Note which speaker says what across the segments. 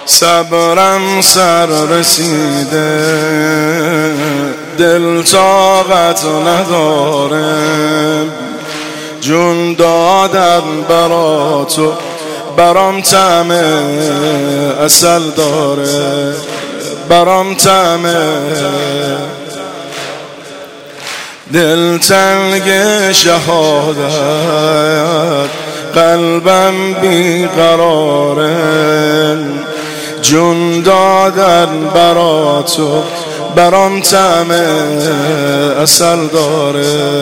Speaker 1: صبرم سر رسیده، دل طاقت نداره، جون دادن برا تو برام طعم عسل داره، برام طعم دلتنگ شهادت، قلبم بیقراره، جون دادن برا تو برام طعم عسل داره.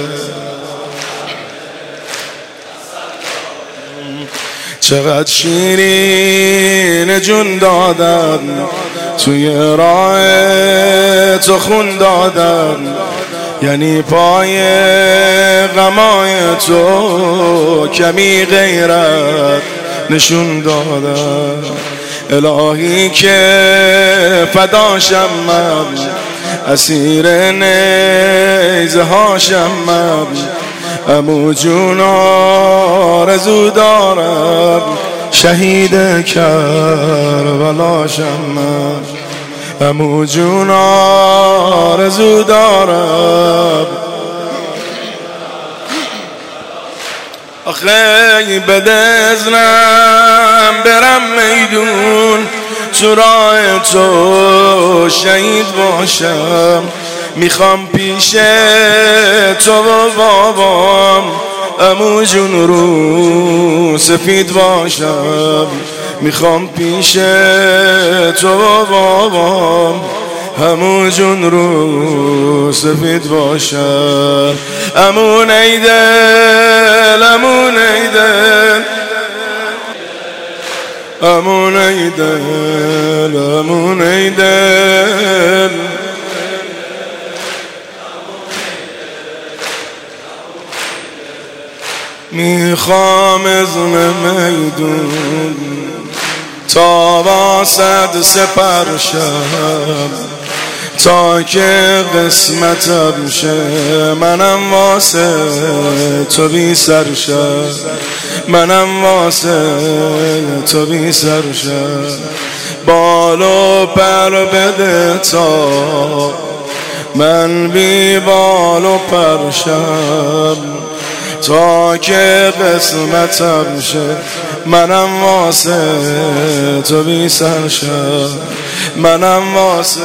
Speaker 1: چقدر شیرین جون دادن، توی راه تو خون دادن، یعنی پای غمای تو کمی غیرت نشون دادن. الهی که فداشم من، اسیر نیزه هاشم من، عمو جون آرزو دارم، شهید کربلاشم من، عمو جون آرزو دارم. آخه بده ازنم برم میدون، تو راه تو شهید باشم، میخوام پیش تو و بابام عمو جون رو سفید باشم، میخوام پیش تو و بابام عمو جون رو سفید باشم. عمو نیدل، عمو نیدل، عمو نیدل، عمو نیدل، میخوام ازن میدون تا واسد سپر شم، تا که قسمتم شه منم واسه تو بی سر شم، منم واسه تو بی سر شم. بالو پر بده تا من بی بالو پر شم، تا که قسمتم شه منم واسه تو بی سر شم، منم واسه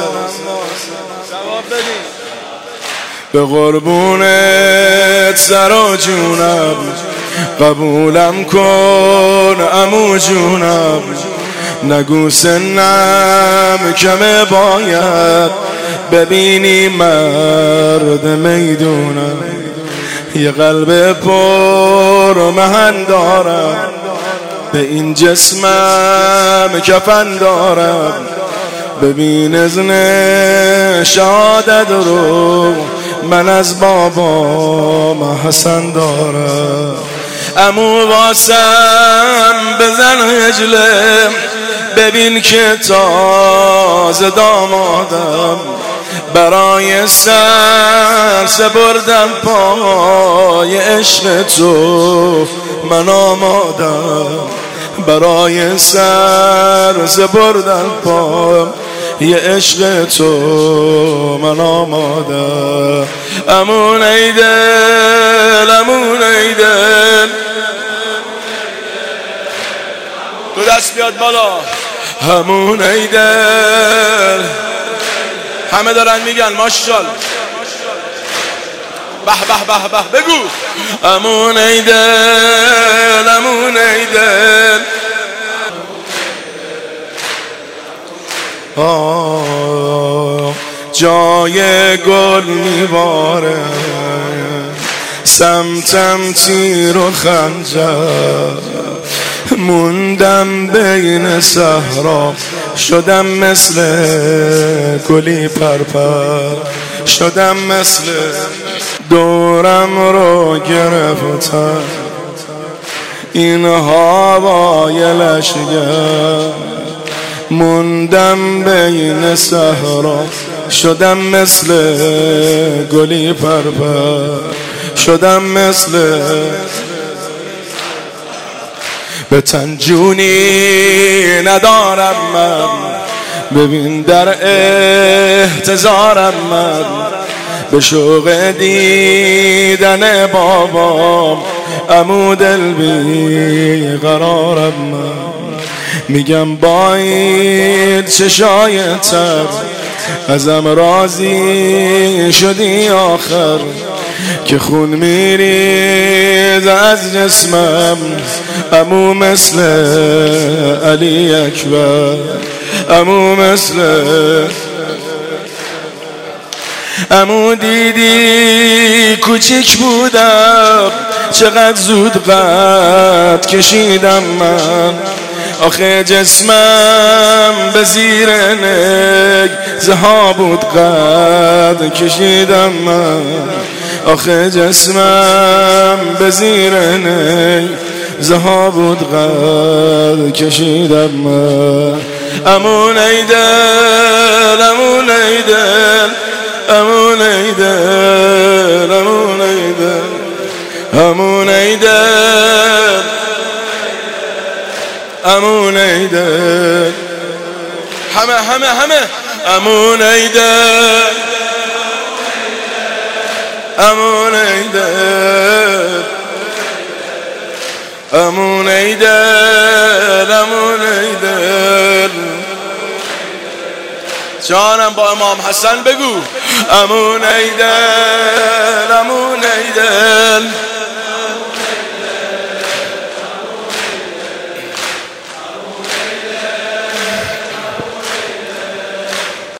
Speaker 1: به قربونت سر و جونم، قبولم کن عمو جونم، نگو سنم کمه باید ببینی مرد میدونم، یه قلب پر محن دارم، به این جسمم کفن دارم، ببین ازن شهادت رو من از بابام حسن دارم. عمو واسم بزن هجله، ببین که تازه دامادم، برای سر سپردم پای عشق تو من آمادم، برای سر سپردم پای عشق تو من آمادم. عمو نیدل، عمو نیدل، دو دست بیاد بالا. عمو نیدل، همه دارن میگن ماشاءالله، به به به به بگو. عمو نیدل، عمو نیدل، جای گل میباره، سمتم تیر و خنجر، موندم بین صحرا، شدم مثل گلی پرپر، شدم مثل دورم رو گرفتن این هوای لشگر، موندم بین صحرا، شدم مثل گلی پرپر، شدم مثل به تن جونی ندارم من، ببین در احتضارم من، به شوق دیدن بابام عمو دل بی قرارم من. میگم با این چشای تر ازم راضی شدی آخر، که خون میرید از جسمم عمو مثل علی اکبر، عمو مثل عمو دیدی کوچیک بودم چقدر زود قد کشیدم من، آخه جسمم به زیر نگزه ها بود قد کشیدم من، آخه جسمم به زیر نگزه ها بود قد کشیدم من. عمو نیدل عمو نیدل عمو نیدل عمو نیدل عمو نیدل عمو نیدل همه عمو نیدل عمو نیدل عمو نیدل عمو نیدل جانم با امام حسن بگو عمو نیدل